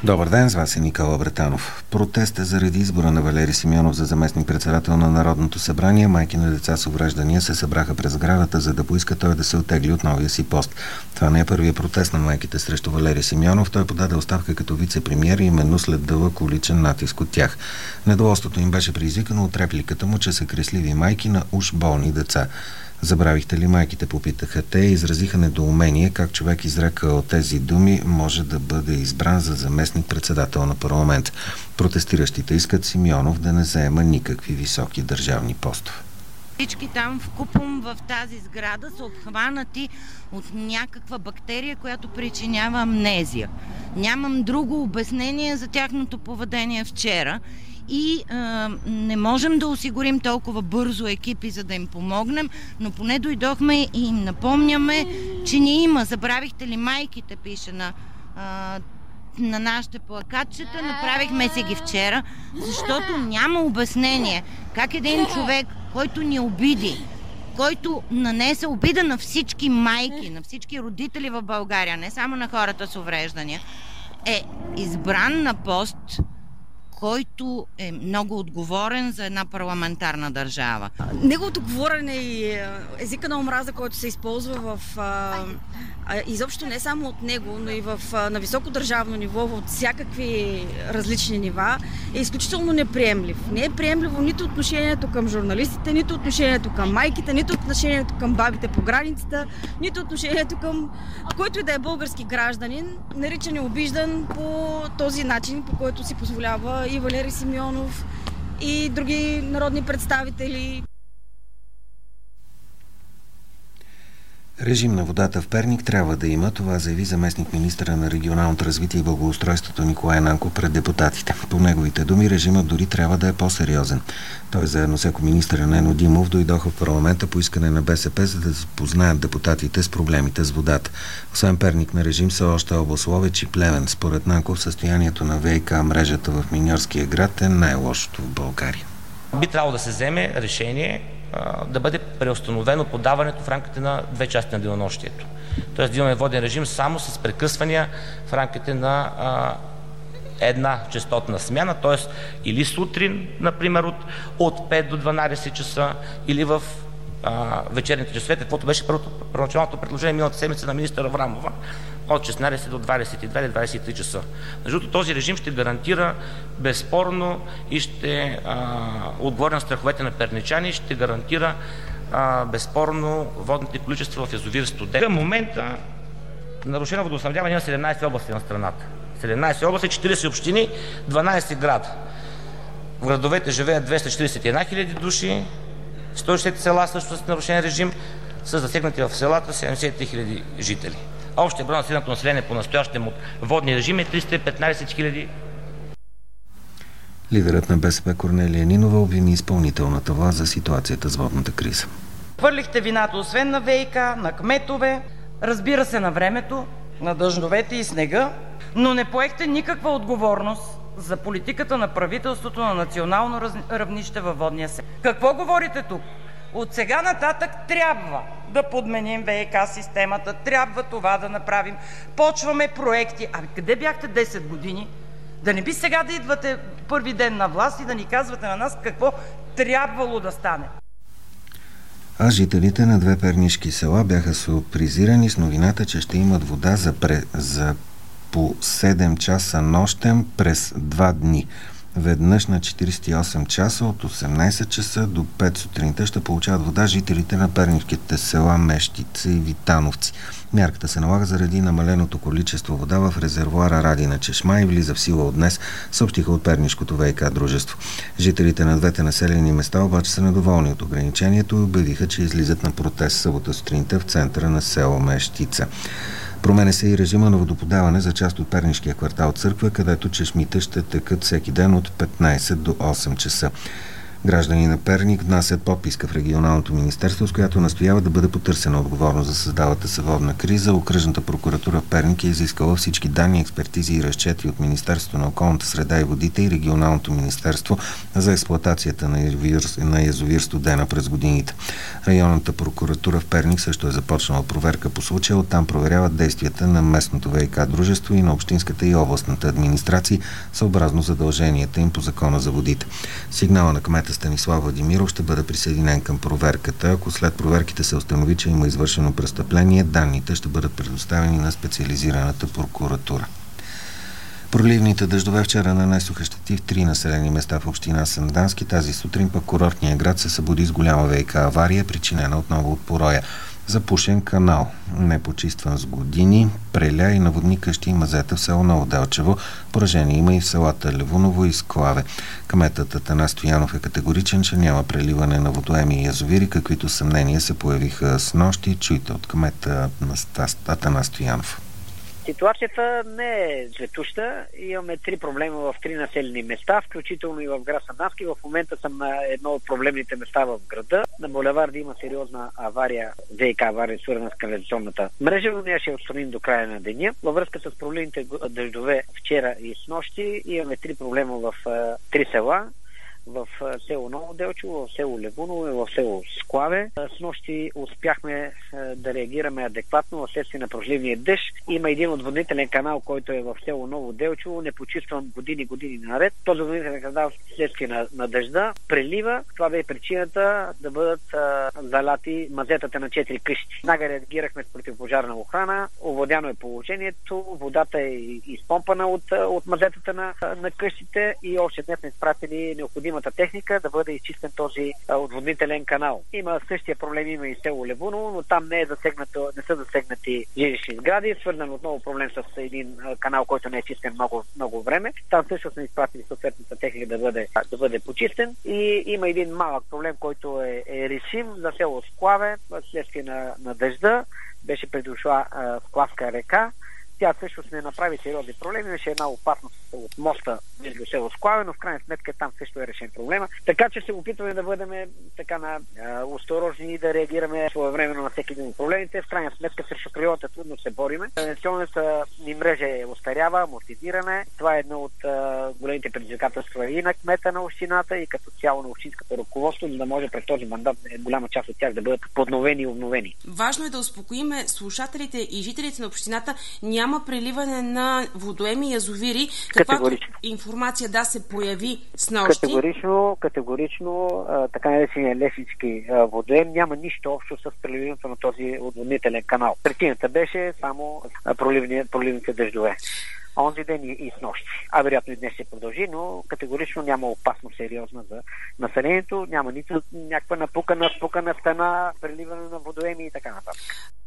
Добър ден, с вас е Никола Братанов. Протест е заради избора на Валери Симеонов за заместник-председател на Народното събрание. Майки на деца с увреждания се събраха през сградата, за да поиска той да се оттегли от новия си пост. Това не е първият протест на майките срещу Валери Симеонов. Той подаде оставка като вице-премиер, именно след дълъг уличен натиск от тях. Недоволството им беше предизвикано от репликата му, че са кресливи майки на уж болни деца. Забравихте ли майките, попитаха те и изразиха недоумение как човек изрекал тези думи може да бъде избран за заместник-председател на парламент. Протестиращите искат Симеонов да не заема никакви високи държавни постове. Всички там вкупом в тази сграда са обхванати от някаква бактерия, която причинява амнезия. Нямам друго обяснение за тяхното поведение вчера. И не можем да осигурим толкова бързо екипи, за да им помогнем, но поне дойдохме и им напомняме, че ни има. Забравихте ли майките, пише на нашите плакатчета, направихме си ги вчера, защото няма обяснение как един човек, който ни обиди, който нанесе обида на всички майки, на всички родители в България, не само на хората с увреждания, е избран на пост, който е много отговорен за една парламентарна държава. Неговото говорене и езика на омраза, който се използва изобщо не само от него, но и на високо държавно ниво, от всякакви различни нива, е изключително неприемлив. Не е приемливо нито отношението към журналистите, нито отношението към майките, нито отношението към бабите по границата, нито отношението към който и да е български гражданин, наричан и обиждан по този начин, по който си позволява и Валери Симеонов, и други народни представители. Режим на водата в Перник трябва да има, това заяви заместник-министъра на регионалното развитие и благоустройството Николай Нанков пред депутатите. По неговите думи, режимът дори трябва да е по-сериозен. Той заедно с екоминистъра Нено Димов дойдоха в парламента по искане на БСП, за да запознаят депутатите с проблемите с водата. Освен Перник на режим са още област Ловеч и Плевен. Според Нанков, състоянието на ВиК мрежата в Миньорския град е най-лошото в България. Би трябвало да се вземе решение да бъде преустановено подаването в рамките на 2 части на денонощието. Тоест да имаме воден режим само с прекъсвания в рамките на една честотна смяна, т.е. или сутрин, например, от 5 до 12 часа, или в вечерните часове, каквото беше първоначалното предложение миналата седмица на министър Аврамова, от 16 до 22 или 23 часа. Между този режим ще гарантира безспорно и ще отговори на страховете на перничани, ще гарантира безспорно водните количества в язовир Студен. Към момента нарушено водоснабдяване има 17 области на страната. 17 области, 40 общини, 12 града. В градовете живеят 241 хиляди души, 160 села също с нарушен режим, са засегнати в селата 73 хиляди жители. Общия брой на населеното население по настоящем от водния режим е 315 хиляди. Лидерът на БСП Корнелия Нинова обвини изпълнителната власт за ситуацията с водната криза. Хвърлихте вината освен на ВиК, на кметове, разбира се на времето, на дъждовете и снега, но не поехте никаква отговорност за политиката на правителството на национално равнище във водния сектор. Какво говорите тук? От сега нататък трябва да подменим ВиК системата, трябва това да направим. Почваме проекти. Къде бяхте 10 години? Да не би сега да идвате първи ден на власт и да ни казвате на нас какво трябвало да стане. А жителите на 2 пернишки села бяха сюрпризирани с новината, че ще имат вода за по 7 часа нощем през 2 дни. Веднъж на 48 часа от 18 часа до 5 сутринта ще получават вода жителите на пернишките села Мещица и Витановци. Мярката се налага заради намаленото количество вода в резервоара Радина чешма и влиза в сила от днес, съобщиха от пернишкото ВиК дружество. Жителите на 2 населени места обаче са недоволни от ограничението и обявиха, че излизат на протест събота сутринта в центъра на село Мещица. Променя се и режима на водоподаване за част от пернишкия квартал Църква, където чешмите ще текат всеки ден от 15 до 8 часа. Граждани на Перник внасят подписка в регионалното министерство, с която настоява да бъде потърсена отговорност за създалата се водна криза. Окръжната прокуратура в Перник е изискала всички данни, експертизи и разчети от Министерството на околната среда и водите и регионалното министерство за експлоатацията на язовир Студена през годините. Районната прокуратура в Перник също е започнала проверка по случая. Оттам проверяват действията на местното ВиК дружество и на общинската и областната администрации, съобразно задълженията им по Закона за водите. Сигнала на кмета Станислав Владимиров ще бъде присъединен към проверката. Ако след проверките се установи, че има извършено престъпление, данните ще бъдат предоставени на специализираната прокуратура. Проливните дъждове вчера нанесоха щети в 3 населени места в община Сандански. Тази сутрин пък курортния град се събуди с голяма ВиК авария, причинена отново от пороя. Запушен канал, непочистван с години, преля и наводни къщи и мазета в село Ново Делчево. Поражение има и в селата Левуново и Склаве. Кметът Атанас Стоянов е категоричен, че няма преливане на водоеми и язовири, каквито съмнения се появиха с нощи. Чуйте от кмета Атанас Стоянов. Ситуацията не е цветуща. Имаме 3 проблема в 3 населени места, включително и в град Сандански. В момента съм на едно от проблемните места в града. На булеварда има сериозна авария, ВиК авария, свързана с канализационната мрежа, но ние ще отстраним до края на деня. Във връзка с проливните дъждове вчера и с нощи имаме 3 проблема в 3 села. В село Ново Делчево, в село Левуново и в село Склаве. С нощи успяхме да реагираме адекватно вследствие на проливния дъжд. Има един отводнителен канал, който е в село Ново Делчево, непочистван години наред. Този отводнителен канал вследствие на дъжда прелива. Това бе причината да бъдат залати мазетата на 4 къщи. Нага реагирахме с противопожарна охрана, овладяно е положението, водата е изпомпана от мазетата на къщите и още днес сме изпратили необходимата техника да бъде изчистен този отводнителен канал. Има същия проблем, има и село Левуново, но там не са засегнати жилищни сгради. Свързан отново проблем с един канал, който не е чистен много време. Там също сме изпратили съответната техника да бъде почистен. И има един малък проблем, който е решим за село Склаве, вследствие на дъжда. Беше предошла Склавска река. Тя също не направи сериозни проблеми. Имаше една опасност от моста между село Склаве, но в крайна сметка там също е решен проблема. Така че се опитваме да бъдем осторожни и да реагираме своевременно на всеки един от проблемите. В крайна сметка срещу природата трудно се бориме. Канализационната ни мрежа е остарява, амортизиране. Това е едно от големите предизвикателства и на кмета на общината, и като цяло на общинското ръководство, за да може през този мандат голяма част от тях да бъдат подновени и обновени. Важно е да успокоим слушателите и жителите на общината. Няма преливане на водоеми и язовири, каквато информация се появи с нощи. Категорично, така наречения Лешнически водоем няма нищо общо с преливането на този отводнителен канал. Причината беше само проливните дъждове. Онзи ден и с нощи. Вероятно и днес ще продължи, но категорично няма опасност сериозна за населението. Няма нито някаква напукана стена, преливане на водоеми и така нататък.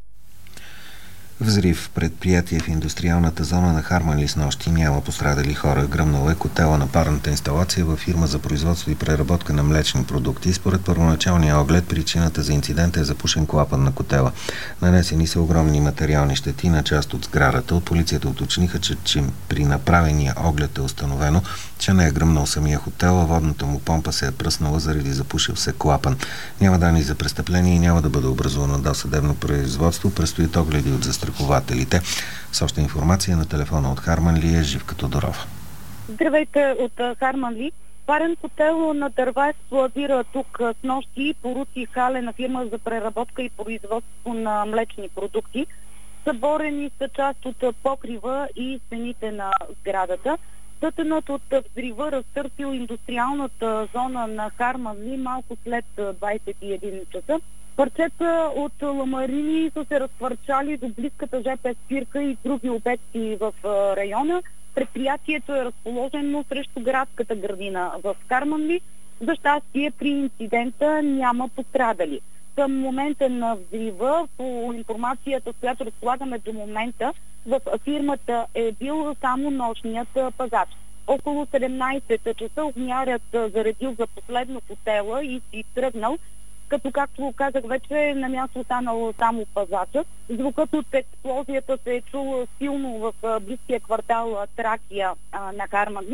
Взрив в предприятие в индустриалната зона на Харманли с нощи, няма пострадали хора. Гръмнала е котела на парната инсталация във фирма за производство и преработка на млечни продукти. Според първоначалния оглед, причината за инцидента е запушен клапан на котела. Нанесени са огромни материални щети на част от сградата. От полицията уточниха, че при направения оглед е установено, че не е гръмнал самия хотел, а водната му помпа се е пръснала заради запушил се клапан. Няма данни за престъпление и няма да бъде образувано досъдебно производство. Предстоят огледи от застрахователите. С още информация на телефона от Харманли е Живка Тодорова. Здравейте от Харманли. Парен хотел на дърва експлоатира тук с нощи. Поруци халена фирма за преработка и производство на млечни продукти. Съборени са част от покрива и стените на сградата. Тътенът от взрива разтърсил индустриалната зона на Харманли малко след 21 часа. Парчета от ламарини са се разхвърчали до близката ЖП спирка и други обекти в района. Предприятието е разположено срещу градската градина в Харманли. За щастие при инцидента няма пострадали. Към момента на взрива, по информацията, с която разполагаме до момента, в фирмата е бил само нощният пазач. Около 17 часа огнярят заредил за последно хотела и си тръгнал, като, както казах вече, на място останал само пазачът. Звукът от експлозията се е чул силно в близкия квартал Тракия на Харманли.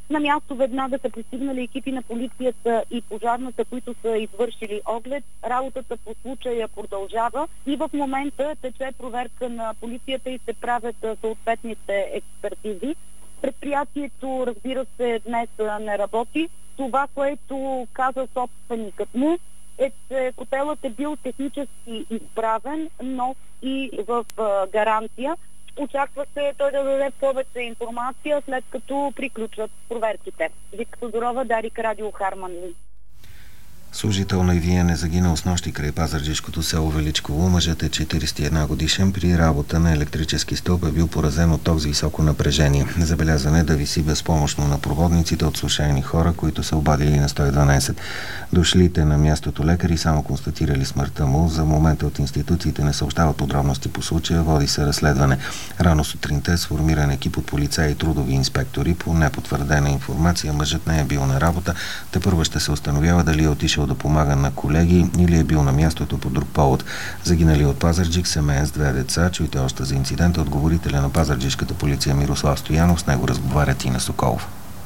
На място веднага са пристигнали екипи на полицията и пожарната, които са извършили оглед. Работата по случая продължава и в момента тече проверка на полицията и се правят съответните експертизи. Предприятието, разбира се, днес не работи. Това, което каза собственикът му, е, че котелът е бил технически изправен, но и в гаранция. Очаква се той да даде повече информация, след като приключат проверките. Вика Тодорова, Дарик, Радио Харманли. Служител на ИВН е загинал снощи край пазарджишкото село Величково. Мъжът е 41 годишен. При работа на електрически стълб е бил поразен от ток с високо напрежение. Забелязване да виси безпомощно на проводниците от случайни хора, които са обадили на 112. Дошлите на мястото лекари само констатирали смъртта му. За момента от институциите не съобщават подробности по случая. Води се разследване. Рано сутринта е сформиран екип от полицаи и трудови инспектори. По непотвърдена информация мъжът не е бил на работа. Тепърва ще се установява дали е отишъл да помага на колеги или е бил на мястото по друг повод. Загинали от Пазарджик семеен с 2 деца. Чуйте още за инцидента отговорителя на пазарджишката полиция Мирослав Стоянов. С него разговаря Тина Соколов.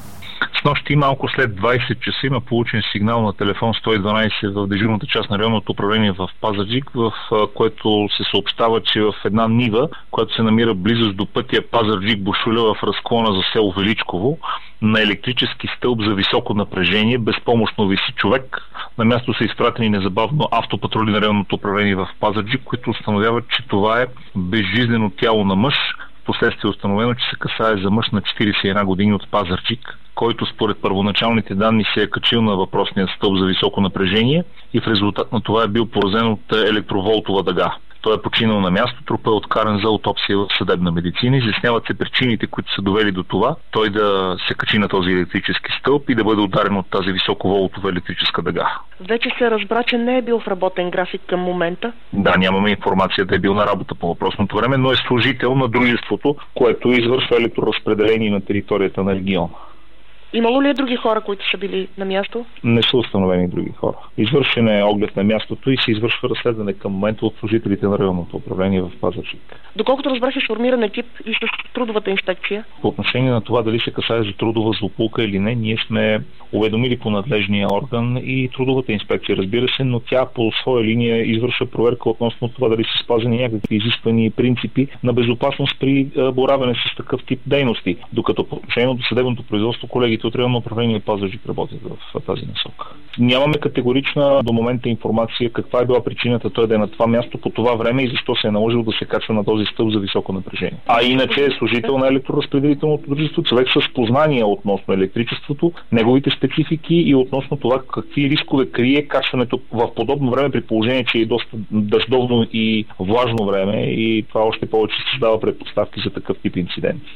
Снощи малко след 20 часа има получен сигнал на телефон 112 в дежурната част на районното управление в Пазарджик, в което се съобщава, че в една нива, която се намира близост до пътя Пазарджик-Бушуля в разклона за село Величково, на електрически стълб за високо напрежение безпомощно виси човек. На място са изпратени незабавно автопатрули на районното управление в Пазарджик, които установяват, че това е безжизнено тяло на мъж. Впоследствие е установено, че се касае за мъж на 41 години от Пазарджик, който според първоначалните данни се е качил на въпросния стълб за високо напрежение и в резултат на това е бил поразен от електроволтова дъга. Той е починал на място, трупът е откаран за аутопсия в съдебна медицина. Изясняват се причините, които са довели до това той да се качи на този електрически стълб и да бъде ударен от тази високоволтова електрическа дъга. Вече се разбра, че не е бил в работен график към момента? Да, нямаме информация да е бил на работа по въпросното време, но е служител на дружеството, което извършва електроразпределение на територията на региона. Имало ли е други хора, които са били на място? Не са установени други хора. Извършен е оглед на мястото и се извършва разследване към момента от служителите на районното управление в Пазарджик. Доколкото разбрах, е сформиран екип и с трудовата инспекция. По отношение на това дали се касае за трудова злополука или не, ние сме уведомили по надлежния орган и трудовата инспекция, разбира се, но тя по своя линия извършва проверка относно това дали са спазени някакви изисквания и принципи на безопасност при боравене с такъв тип дейности. Докато по отношение до съдебното производство колегите от районно управление Пазарджик работят в тази насока. Нямаме категорична до момента информация каква е била причината той да е на това място по това време и защо се е наложил да се качва на този стълб за високо напрежение. А иначе е служител на електроразпределителното дружество, човек с познания относно електричеството, неговите специфики и относно това какви рискове крие качването в подобно време, при положение, че е доста дъждовно и влажно време и това още повече създава предпоставки за такъв тип инциденти.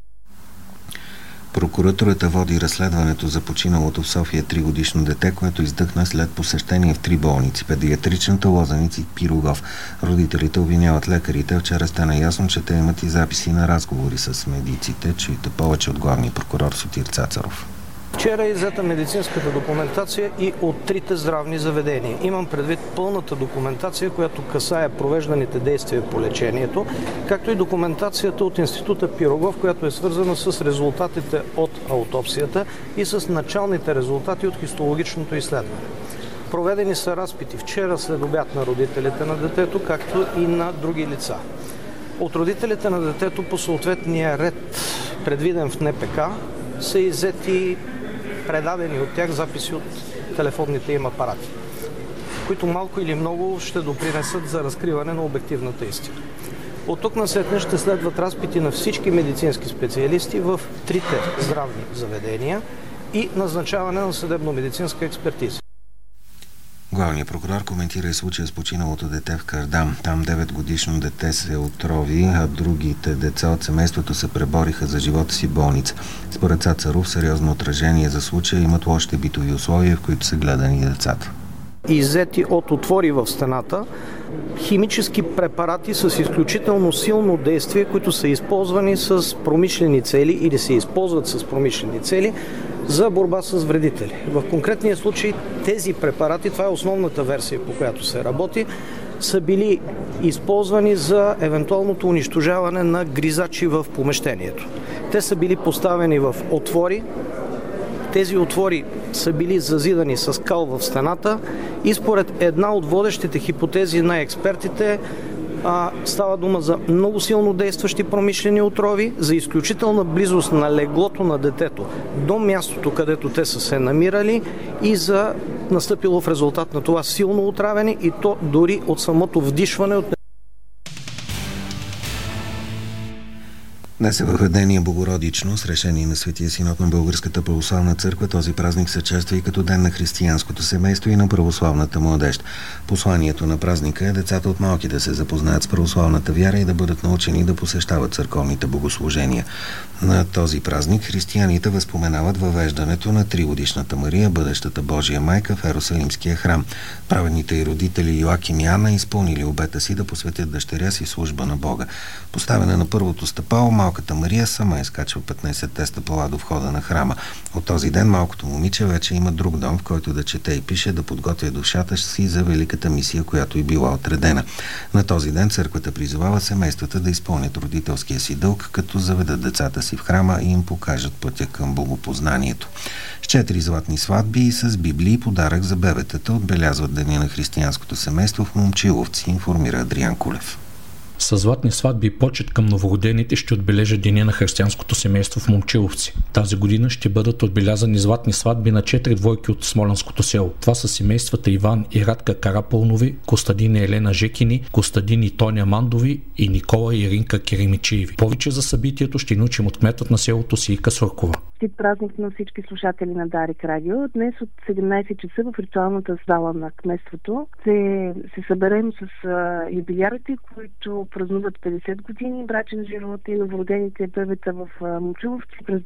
Прокуратурата води разследването за починалото в София 3-годишно дете, което издъхна след посещение в 3 болници – педиатричната, Лозенец и Пирогов. Родителите обвиняват лекарите. Вчера стана ясно, че те имат и записи на разговори с медиците. Чуйте повече от главния прокурор Сотир Цацаров. Вчера е иззета медицинската документация и от 3 здравни заведения. Имам предвид пълната документация, която касае провежданите действия по лечението, както и документацията от Института Пирогов, която е свързана с резултатите от аутопсията и с началните резултати от хистологичното изследване. Проведени са разпити вчера след обяд на родителите на детето, както и на други лица. От родителите на детето по съответния ред, предвиден в НПК, са иззети предадени от тях записи от телефонните им апарати, които малко или много ще допринесат за разкриване на обективната истина. От тук насетне ще следват разпити на всички медицински специалисти в 3 здравни заведения и назначаване на съдебно-медицинска експертиза. Главният прокурор коментира и случая с починалото дете в Кардам. Там 9-годишно дете се отрови, а другите деца от семейството се пребориха за живота си в болница. Според Цацаров, сериозно отражение за случая имат лошите битови условия, в които са гледани децата. Иззети от отвори в стената химически препарати с изключително силно действие, които са използвани с промишлени цели или се използват с промишлени цели за борба с вредители. В конкретния случай тези препарати, това е основната версия, по която се работи, са били използвани за евентуалното унищожаване на гризачи в помещението. Те са били поставени в отвори Тези отвори са били зазидани с кал в стената и според една от водещите хипотези на експертите става дума за много силно действащи промишлени отрови, за изключителна близост на леглото на детето до мястото, където те са се намирали и за настъпило в резултат на това силно отравяне и то дори от самото вдишване от. Днес е въведение Богородично с решение на Светия Синод на Българската православна църква. Този празник се чества и като ден на християнското семейство и на православната младеж. Посланието на празника е децата от малки да се запознаят с православната вяра и да бъдат научени да посещават църковните богослужения. На този празник християните възпоменават въвеждането на 3-годишната Мария, бъдещата Божия майка, в Ерусалимския храм. Праведните и родители Йоаким и Анна изпълнили обета си да посветят дъщеря си служба на Бога. Поставена на първото стъпало, малката Мария сама изкачва 15-те стъпала до входа на храма. От този ден малкото момиче вече има друг дом, в който да чете и пише, да подготвя душата си за великата мисия, която й била отредена. На този ден църквата призовава семействата да изпълнят родителския си дълг, като заведат децата си в храма и им покажат пътя към богопознанието. С 4 златни сватби и с Библии и подарък за бебетата отбелязват Деня на християнското семейство в Момчиловци, информира Адриан Кулев. Със златни сватби и почет към новородените ще отбележа Деня на християнското семейство в Момчиловци. Тази година ще бъдат отбелязани златни сватби на 4 двойки от Смолянското село. Това са семействата Иван и Радка Карапълнови, Костадин и Елена Жекини, Костадин и Тоня Мандови и Никола и Иринка Керемичиеви. Повече за събитието ще научим от кметът на селото Сийка Суркова. Празник на всички слушатели на Дарик Радио. Днес от 17 часа в ритуалната зала на кметството се съберем с юбилярите, които празнуват 50 години брачен живот и новородените бебета в Момчиловци през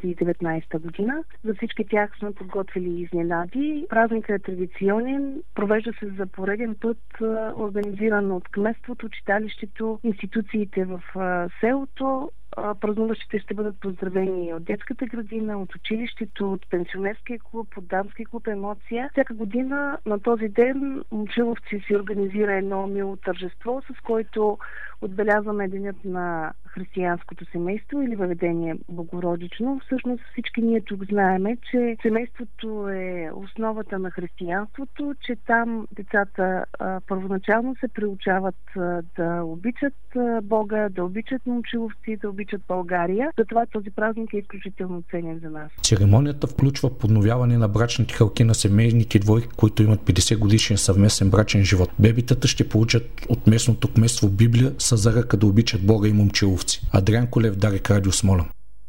2019 година. За всички тях сме подготвили изненади. Празникът е традиционен, провежда се за пореден път, организиран от кметството, читалището, институциите в селото. Празнуващите ще бъдат поздравени от детската градина, от училището, от пенсионерския клуб, от дамски клуб Емоция. Всяка година на този ден Момчиловци си организира едно мило тържество, с който отбелязваме денят на християнското семейство или въведение Богородично. Всъщност всички ние тук знаеме, че семейството е основата на християнството, че там децата първоначално се приучават да обичат Бога, да обичат Момчиловци, да обичат България. Затова този празник е изключително ценен за нас. Церемонията включва подновяване на брачните халки на семейните двойки, които имат 50 годишен съвместен брачен живот. Бебитата ще получат от местното кметство Библия с заръка да обичат Бога и Момчиловци. Адриан Колев, Дарик Радио, Смолян.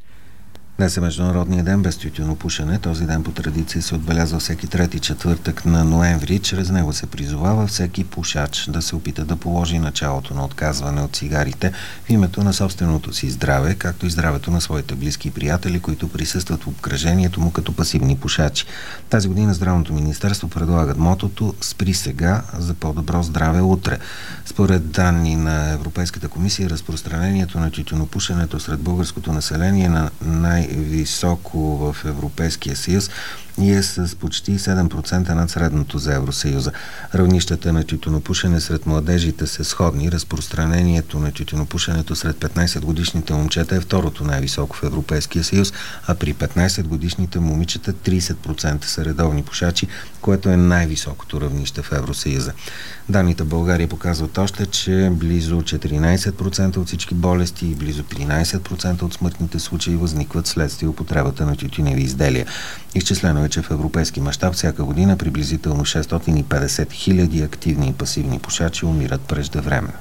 Днес е Международния ден без тютюнопушене. Този ден по традиция се отбелязва всеки 3 четвъртък на ноември. Чрез него се призовава всеки пушач да се опита да положи началото на отказване от цигарите в името на собственото си здраве, както и здравето на своите близки и приятели, които присъстват в обкръжението му като пасивни пушачи. Тази година Здравното министерство предлагат мотото "Спри сега за по-добро здраве утре". Според данни на Европейската комисия, разпространението на тютюнопушенето сред българското население на най-високо в Европейския съюз и е с почти 7% над средното за Евросъюза. Равнищата на тютюнопушене сред младежите са сходни. Разпространението на тютюнопушенето сред 15-годишните момчета е второто най-високо в Европейския съюз, а при 15-годишните момичета 30% са редовни пушачи, което е най-високото равнище в Евросъюза. Данните в България показват още, че близо 14% от всички болести и близо 13% от смъртните случаи възникват следствие употребата на тютюневи изделия. Изчислено е, че в европейски мащаб всяка година приблизително 650 хиляди активни и пасивни пушачи умират преждевременно.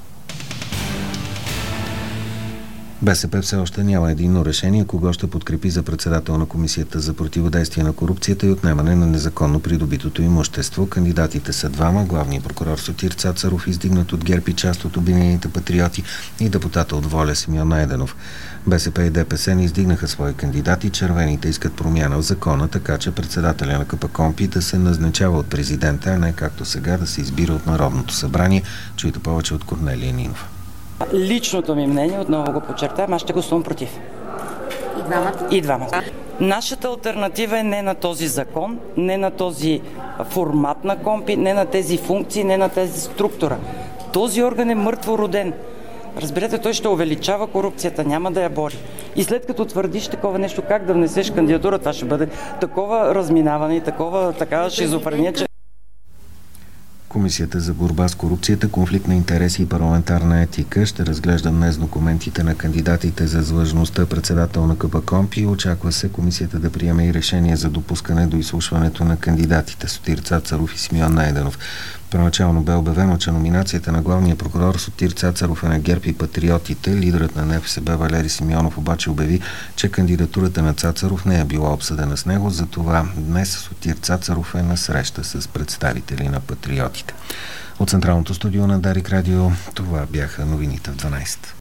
БСП все още няма единно решение кого ще подкрепи за председател на Комисията за противодействие на корупцията и отнемане на незаконно придобитото имущество. Кандидатите са двама: главният прокурор Сотир Цацаров, издигнат от ГЕРБ и част от Обединените патриоти, и депутата от ВОЛЯ Симеон Найденов. БСП и ДПС не издигнаха свои кандидати. Червените искат промяна в закона, така че председателя на КПКОНПИ да се назначава от президента, а не както сега да се избира от Народното събрание. Чуйте повече от Корнелия Нинова. Личното ми мнение, отново го подчертавам, аз ще гласувам против. И двамата. Нашата алтернатива е не на този закон, не на този формат на КОНПИ, не на тези функции, не на тези структура. Този орган е мъртво роден. Разберете, той ще увеличава корупцията, няма да я бори. И след като твърдиш такова нещо, как да внесеш кандидатура, това ще бъде такова разминаване и такава шизофрения, че... Комисията за борба с корупцията, конфликт на интереси и парламентарна етика ще разглежда днес документите на кандидатите за длъжността председател на КПКОНПИ. Очаква се комисията да приеме и решение за допускане до изслушването на кандидатите Сотир Цацаров и Симеон Найденов. Първоначално бе обявено, че номинацията на главния прокурор Сотир Цацаров е на ГЕРБ и Патриотите. Лидерът на НФСБ Валери Симеонов обаче обяви, че кандидатурата на Цацаров не е била обсъдена с него, затова днес Сотир Цацаров е на среща с представители на Патриотите. От Централното студио на Дарик Радио това бяха новините в 12.